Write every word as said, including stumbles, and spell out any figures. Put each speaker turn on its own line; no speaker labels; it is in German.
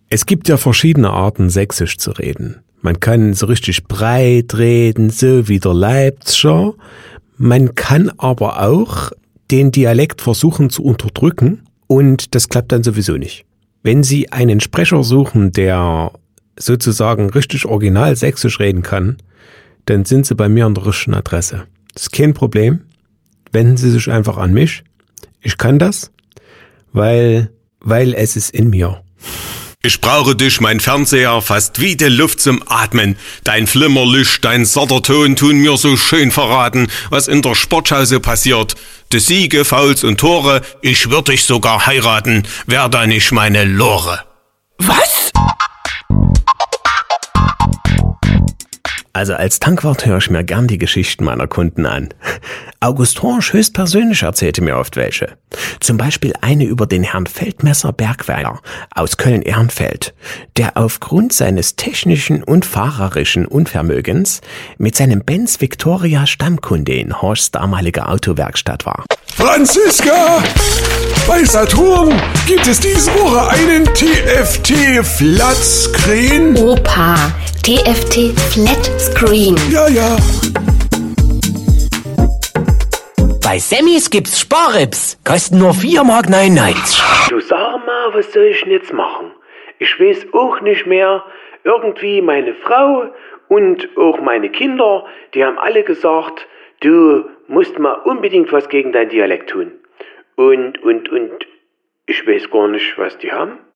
Es gibt ja verschiedene Arten, Sächsisch zu reden. Man kann so richtig breit reden, so wie der Leipziger. Man kann aber auch den Dialekt versuchen zu unterdrücken und das klappt dann sowieso nicht. Wenn Sie einen Sprecher suchen, der sozusagen richtig original Sächsisch reden kann, dann sind Sie bei mir an der richtigen Adresse. Das ist kein Problem. Wenden Sie sich einfach an mich. Ich kann das, weil, weil es ist in mir.
Ich brauche dich, mein Fernseher, fast wie die Luft zum Atmen. Dein Flimmerlicht, dein Satterton tun mir so schön verraten, was in der Sportschau so passiert. Die Siege, Fouls und Tore, ich würd dich sogar heiraten, wär da nicht meine Lore.
Was?
Also als Tankwart höre ich mir gern die Geschichten meiner Kunden an. August Horsch höchstpersönlich erzählte mir oft welche. Zum Beispiel eine über den Herrn Feldmesser Bergweiler aus Köln-Ehrenfeld, der aufgrund seines technischen und fahrerischen Unvermögens mit seinem Benz Victoria Stammkunde in Horschs damaliger Autowerkstatt war.
Franziska, bei Saturn gibt es diese Woche einen T F T Flatscreen.
Opa, T F T Flatscreen.
Ja, ja.
Bei Sammys gibt's Sparrips. Kosten nur vier Mark neunundneunzig.
Du sag mal, was soll ich denn jetzt machen? Ich weiß auch nicht mehr. Irgendwie meine Frau und auch meine Kinder, die haben alle gesagt, du musst mal unbedingt was gegen dein Dialekt tun. Und, und, und, ich weiß gar nicht, was die haben.